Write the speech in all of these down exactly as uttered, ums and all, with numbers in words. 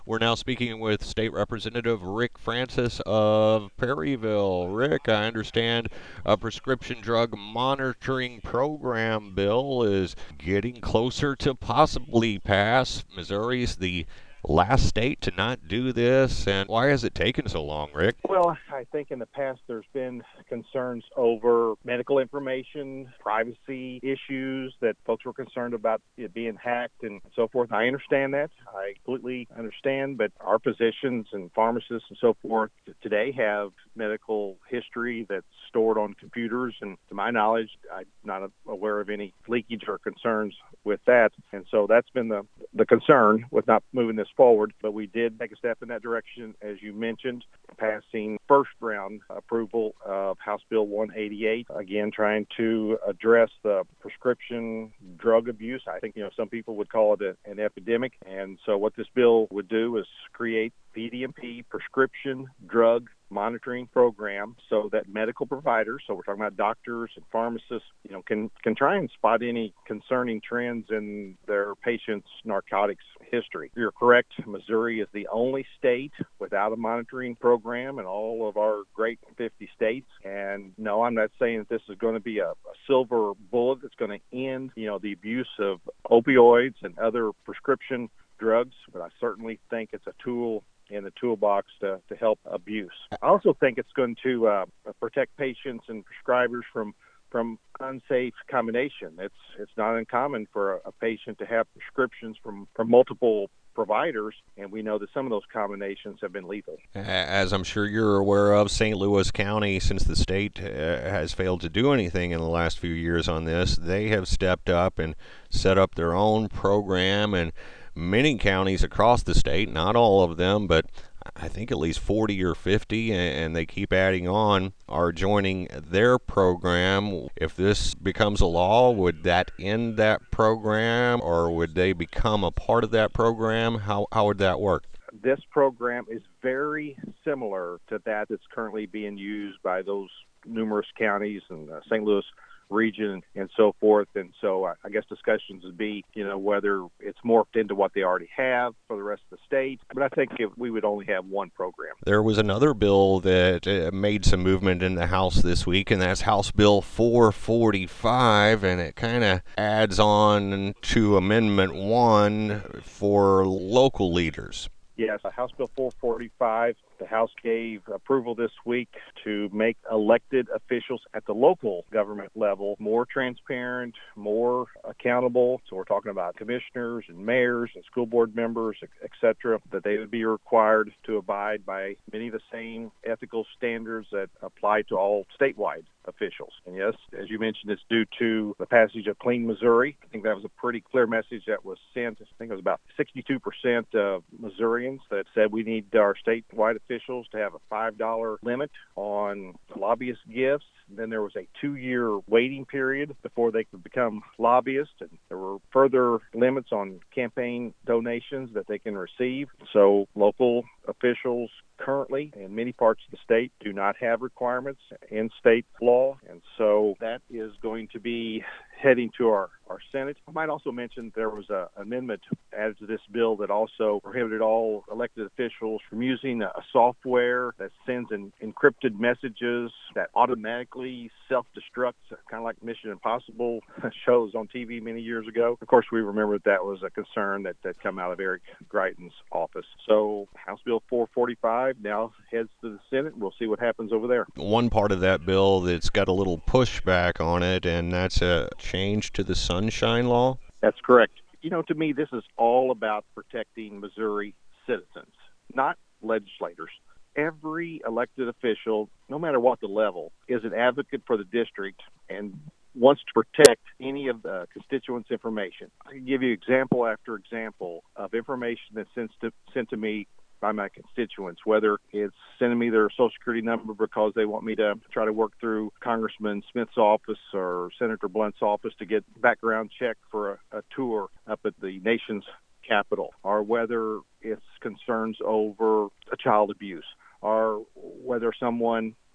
We're now speaking with State Representative Rick Francis of Perryville. Rick, I understand a prescription drug monitoring program bill is getting closer to possibly pass. Missouri's the last state to not do this, and why has it taken so long, Rick? Well, I think in the past there's been concerns over medical information, privacy issues that folks were concerned about it being hacked and so forth. I understand that. I completely understand, but our physicians and pharmacists and so forth today have medical history that's stored on computers, and to my knowledge, I'm not aware of any leakage or concerns with that. And so that's been the, the concern with not moving this forward. But we did take a step in that direction, as you mentioned, passing first round approval of House Bill one eighty-eight, again trying to address the prescription drug abuse. I think, you know, some people would call it a, an epidemic. And so what this bill would do is create P D M P, prescription drug monitoring program, so that medical providers, so we're talking about doctors and pharmacists, you know, can can try and spot any concerning trends in their patients' narcotics history. You're correct. Missouri is the only state without a monitoring program in all of our great fifty states. And no, I'm not saying that this is going to be a, a silver bullet that's going to end, you know, the abuse of opioids and other prescription drugs, but I certainly think it's a tool in the toolbox to, to help abuse. I also think it's going to uh, protect patients and prescribers from from unsafe combination. It's it's not uncommon for a, a patient to have prescriptions from, from multiple providers, and we know that some of those combinations have been lethal. As I'm sure you're aware of, Saint Louis County, since the state uh, has failed to do anything in the last few years on this, they have stepped up and set up their own program, and many counties across the state, not all of them, but I think at least forty or fifty, and they keep adding on, are joining their program. If this becomes a law, would that end that program, or would they become a part of that program? How, how would that work? This program is very similar to that that's currently being used by those numerous counties and uh, Saint Louis region and so forth. And so I guess discussions would be, you know, whether it's morphed into what they already have for the rest of the state. But I think if we would only have one program. There was another bill that uh, made some movement in the House this week, and that's House Bill four forty-five, and it kind of adds on to Amendment one for local leaders. Yes, House Bill four forty-five, the House gave approval this week to make elected officials at the local government level more transparent, more accountable. So we're talking about commissioners and mayors and school board members, et cetera, that they would be required to abide by many of the same ethical standards that apply to all statewide officials. And yes, as you mentioned, it's due to the passage of Clean Missouri. I think that was a pretty clear message that was sent. I think it was about sixty-two percent of Missourians that said we need our statewide officials to have a five dollar limit on lobbyist gifts. Then there was a two-year waiting period before they could become lobbyists, and there were further limits on campaign donations that they can receive. So local officials currently in many parts of the state do not have requirements in state law, and so that is going to be heading to our, our Senate. I might also mention there was an amendment added to this bill that also prohibited all elected officials from using a, a software that sends in encrypted messages that automatically self-destructs, kind of like Mission Impossible shows on T V many years ago. Of course, we remember that, that was a concern that, that come out of Eric Greitens' office. So House Bill four forty-five now heads to the Senate, and we'll see what happens over there. One part of that bill that's got a little pushback on it, and that's a change to the Sunshine Law. That's correct. You know, to me, this is all about protecting Missouri citizens, not legislators. Every elected official, no matter what the level, is an advocate for the district and wants to protect any of the constituents' information. I can give you example after example of information that's sent to, sent to me by my constituents, whether it's sending me their Social Security number because they want me to try to work through Congressman Smith's office or Senator Blunt's office to get background check for a, a tour up at the nation's capital, or whether it's concerns over a child abuse, or whether someone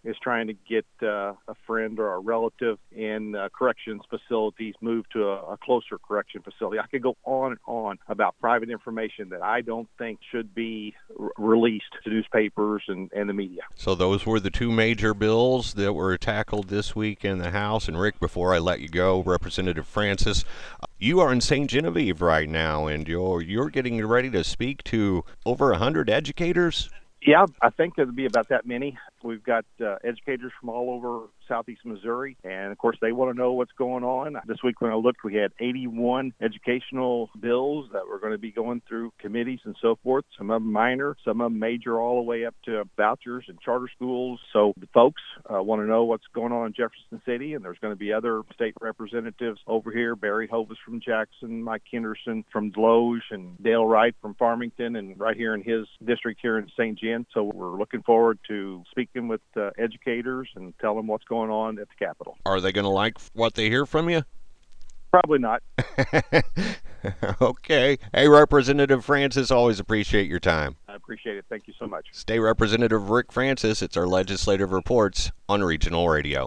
is trying to get uh, a friend or a relative in uh, corrections facilities moved to a, a closer correction facility. I could go on and on about private information that I don't think should be r- released to newspapers and, and the media. So those were the two major bills that were tackled this week in the House. And Rick, before I let you go, Representative Francis, you are in Saint Genevieve right now, and you're you're getting ready to speak to over a hundred educators. Yeah, I think there'll be about that many. We've got uh, educators from all over southeast Missouri, and of course they want to know what's going on. This week when I looked, we had eighty-one educational bills that were going to be going through committees and so forth. Some of them minor, some of them major, all the way up to vouchers and charter schools. So the folks uh, want to know what's going on in Jefferson City, and there's going to be other state representatives over here. Barry Hovis from Jackson, Mike Henderson from Deloge, and Dale Wright from Farmington, and right here in his district here in Saint Gen. So we're looking forward to speaking with uh, educators and tell them what's going on at the Capitol. Are they going to like what they hear from you? Probably not. Okay. Hey, Representative Francis, always appreciate your time. I appreciate it. Thank you so much. State Representative Rick Francis, it's our Legislative Reports on Regional Radio.